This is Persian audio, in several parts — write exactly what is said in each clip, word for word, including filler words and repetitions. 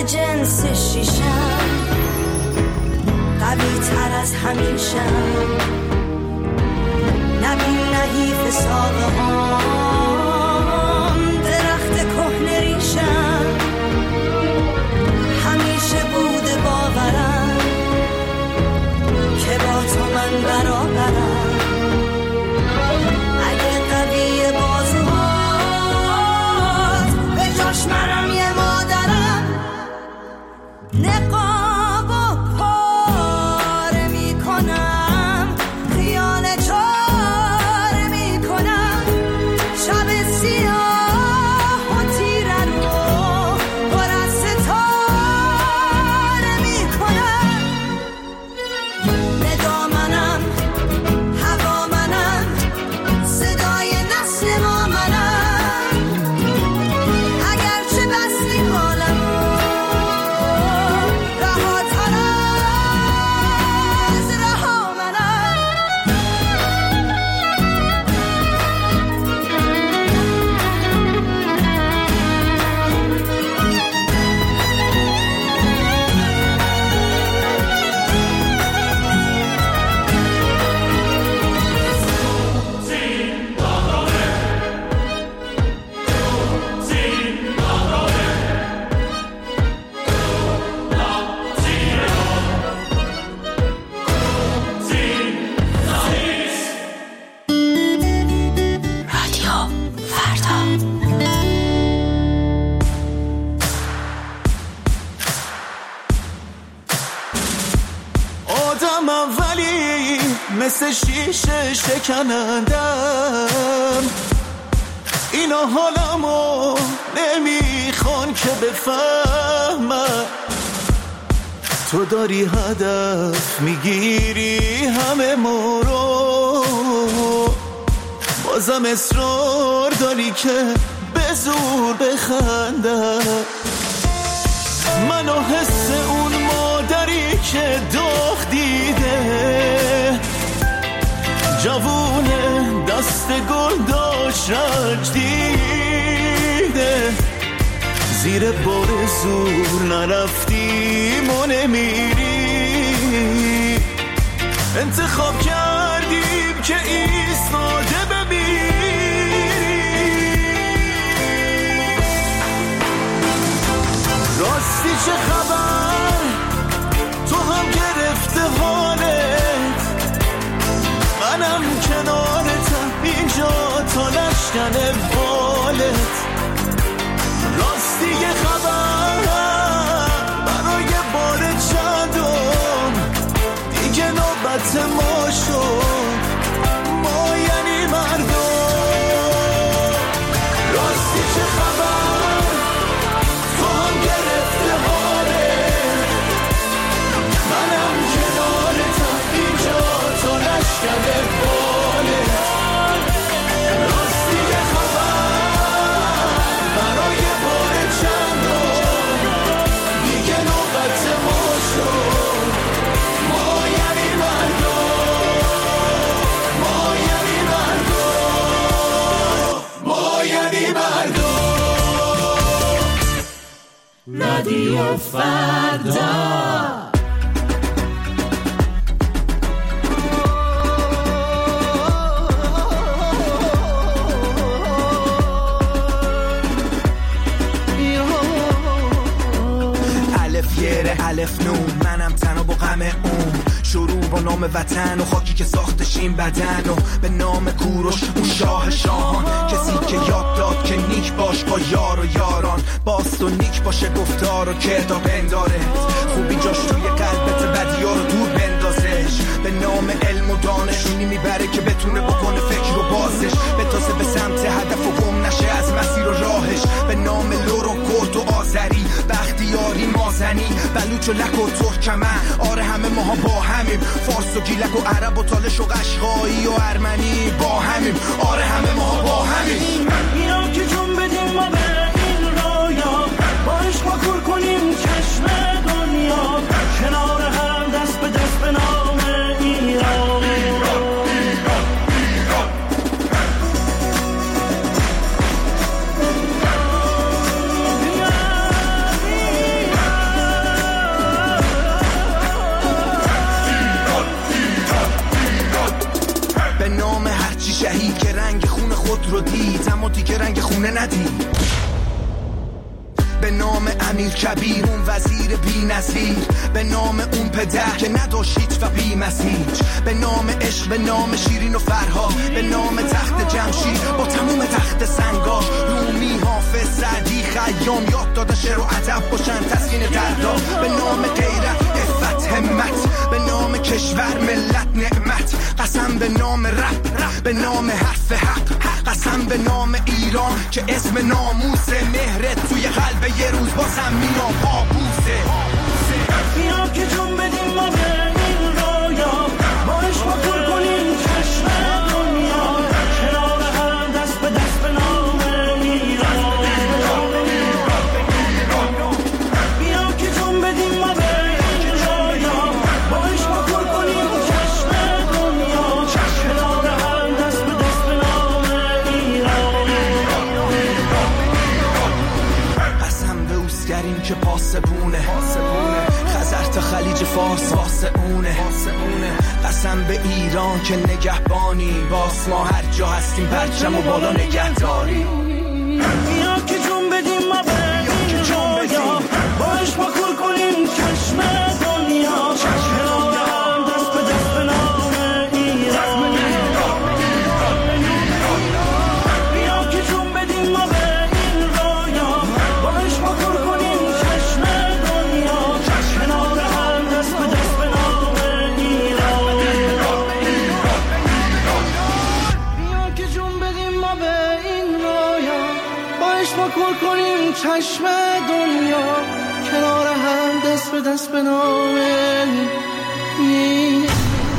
جنس شیشم، قوی تر از همیشم، نبین نحیف ساقه هم، درخت کهنه ریشم، همیشه بوده باورم که با تو من برابرم، اگه قوی بازوهات به جاش منم یه مادرم، نقاب و پاره می کنم، خیال چاره می کنم، شب سیاه و تیره رو پر از ستاره می کنم، ندا منم، هوا منم، صدای نسل ما منم، اگرچه بستی حالمو رهاتر از رها منم. رادیو فردا. آدمم ولی مثل شیشه شکنندم، اینا حالمو نمیخوان که بفهمم، تو داری هدف میگیری همه ما رو، بازم اصرار داری که به زور بخندم، منو حس اون مادری که داغ دیده، جوونه دست گل داشت رنج دیده، زیر بار زور نرفتیم و نمیری، انتخاب کردیم که ایستاده بمیری، راستی چه خبر تو هم گرفته حالت، منم کنارتم اینجا تا نشکن بالت، راستی یه خبر برای بار چندم دیگه نوبت ما شد، ما یعنی مردم، راستی چه خبر تو هم گرفته حالت، منم کنارتم اینجا تا نشکن بالت، راستی یه خبر برای بار چندم دیگه نوبت ما شد، ما یعنی مردم، ما یعنی مردم، ما یعنی مردم. رادیو فردا. الف یره الف نون، منم تنها با غم اون، شروع با نام وطن و خاکی که ساختشیم بدن و به نام کوروش اون شاه شاهان، کسی که یاد داد که نیک باش با یار و یاران، باست و نیک باشه گفتار و کردار بنداره، خوبی جاش توی قلبت بدیا رو دور بندازش، به نام علم و دانشونی میبره که بتونه بکنه فکر و بازش، بتازه به سمت هدف و گم نشه از مسیر و راهش، به نام لور و کرد و آذری، بختیاری مازنی، بلوچ و لک و ترکمن، آره همه ماها با همیم، فارس و گیلک و عرب و تالش و قشقایی و ارمنی با همیم، آره همه ماها با همیم، اینا که جون بدیم ما به این رویا، با عشق ما کور کنیم چشم دنیا، کنار هم دست به دست به نام ایران، ایران، ایران، ایران. خود رو دید اما دیگه رنگ خونه ندید. به نام امیر کبیر اون وزیر بی نظیر، به نام اون پدر که نداشت هیچ و بی مسیج، به نام عشق، به نام شیرین و فرها، به نام تخت جمشید با تموم تخت سنگاش. رومی، حافظ، سعدی، خیام یاد دادن شعر و ادب باشن تسکین دردا. به نام غیرت، عفت، همت، به نام کشور، ملت، نعمت. قسم به نام رب، به نام حرف حق، قسم به نام ایران که اسم ناموسه. مهرت توی قلب یه روز بازم میام پابوسه. بیا که جون بدیم ما به این رویا، با عشق پر کنیم چشم دنیا، کنار هم دست به دست به نام ایران. بیا که جون بدیم ما به این رویا، با عشق پر کنیم چشم دنیا، کنار هم دست به دست به نام ایران. قسم به اوسگرین که پاسبونه، خزر تا خلیج فارس واسه اونه. قسم به ایران که نگهبانی، باس ما هر جا هستیم پرچم و بالا نگهداری. بیا که جون بدیم ما به این رویا، با عشق کل کنیم چشم دنیا، کنار هم دست به دست به نام ایران. بیا که جون بدیم ما به این رویا، با عشق کل کنیم چشم دنیا، کنار هم دست به دست به نام ایران. بیا که جون بدیم ما به این رویا، با عشق کل کنیم چشم دنیا، کنار هم دست به دست به نام ایران.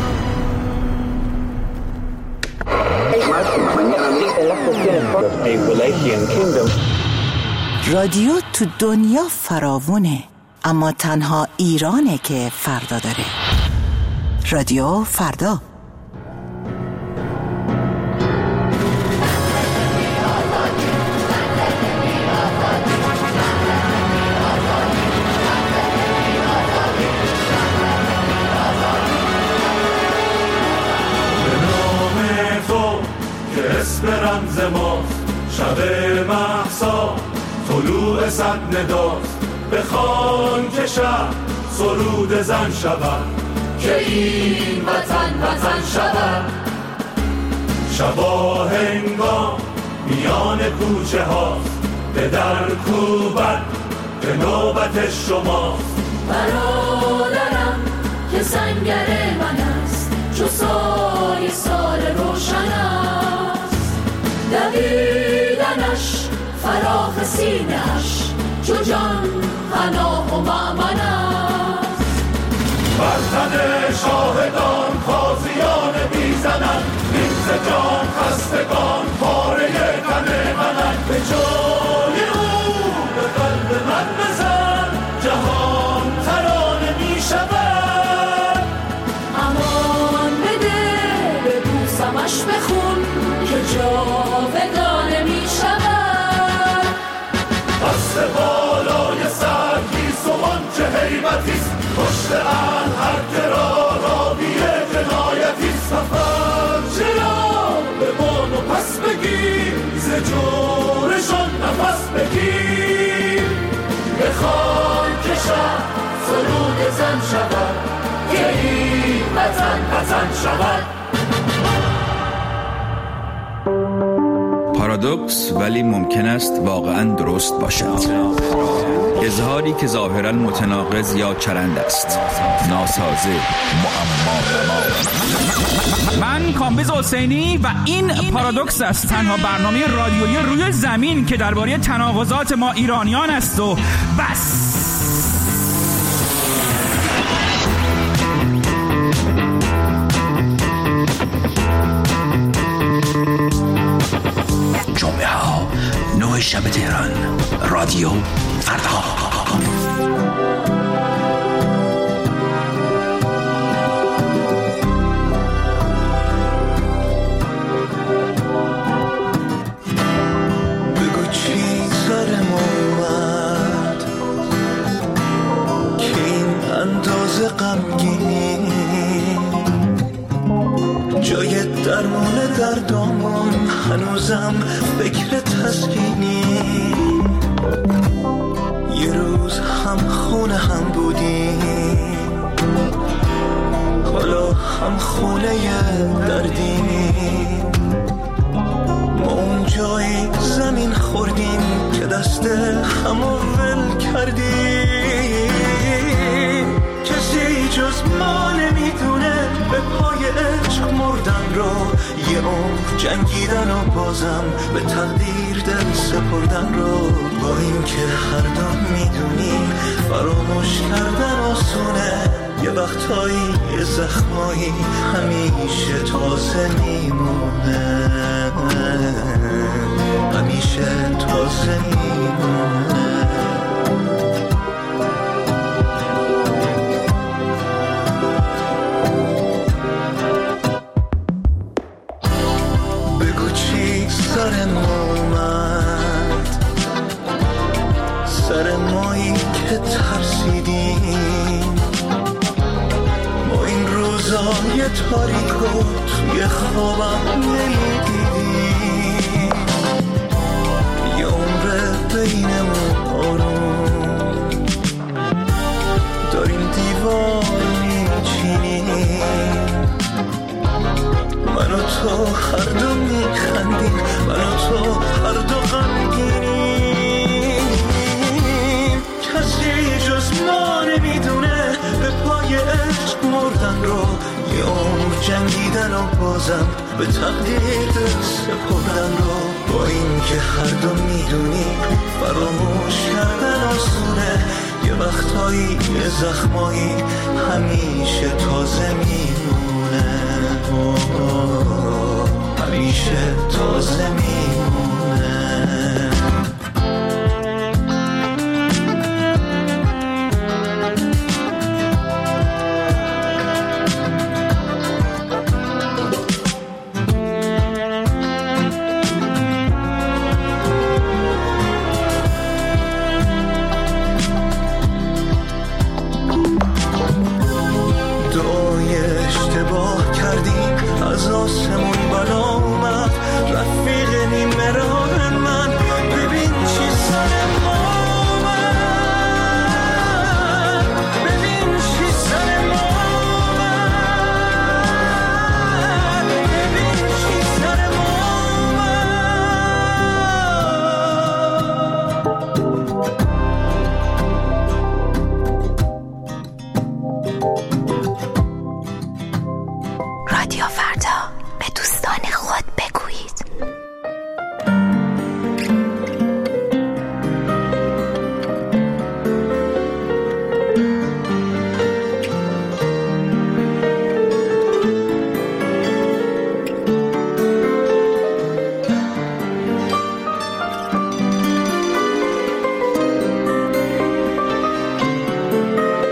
رادیو تو دنیا فراوونه، اما تنها ایرانه که فردا داره. رادیو فردا. رمز ماست شب مهسا، طلوع صد نداست بخوان که شب سرود زن شود، که این وطن وطن شود. شبا هنگام میان کوچه هاست، به در کوبت به نوبت شماست. برادرم که سنگر من است، چو سای سال روشن است. دویدنش فراخ سینه‌اش، چو جان پناه و مأمن است. بر تن شاهدان تازیان میزنند، این ز جان خستگان پاره تن منند. به جای او به قلب من بزن، جهان ترانه میشود. امان بده ببوسمش بخون، که جاودانه میشود. دست بالای سرگیس و آنچه هیبتیست، پشت ان هر که را راوی جنایتیست. سفر چرا به بان و پس بگیر، ز جورشان نفس بگیر. بخوان که شب سرود زن شود، که این وطن وطن شود. پارادوکس ولی ممکن است واقعاً درست باشد. اظهاری که ظاهراً متناقض یا چرند است، ناسازه، معما. من کامبیز حسینی و این پارادوکس است، تنها برنامه رادیویی روی زمین که درباره تناقضات ما ایرانیان است و بس. جمعه ها نه شب تهران، رادیو فردا. بگو چی سرم اومد که این اندازه غمگینی، جای درمون دردامون هنوزم فکر تسکینی. یه روز هم خونه هم بودیم، حالا هم خونه دردیم. ما اون جایی زمین خوردیم که دست همو ول کردیم. کسی جز ما نمیدونه به پای عشق مردن رو، یه عمر جنگیدن و بازم به تقدیر دل سپردن رو. با این که هر دم میدونیم فراموش کردن آسونه، یه وقتایی یه زخمایی همیشه تازه میمونه، همیشه تازه میمونه. بگو چی سر ما اومد، سر مایی که ترسیدیم. ما این روزای تاریکو توی خوابم نمیدیدیم. یه عمر بینمون آروم داریم دیوار میچینیم. من و تو هر دو میخندیم، من و تو هر دو غمگینیم. کسی جز ما نمیدونه به پای عشق مردن رو، یه عمر جنگیدن و بازم به تقدیر سپردن رو. با این که هر دو میدونیم فراموش کردن آسونه، یه وقتایی یه زخمایی همیشه تازه میمونه، همیشه تازه میمونه. دعای اشتباه کردیم از آسمون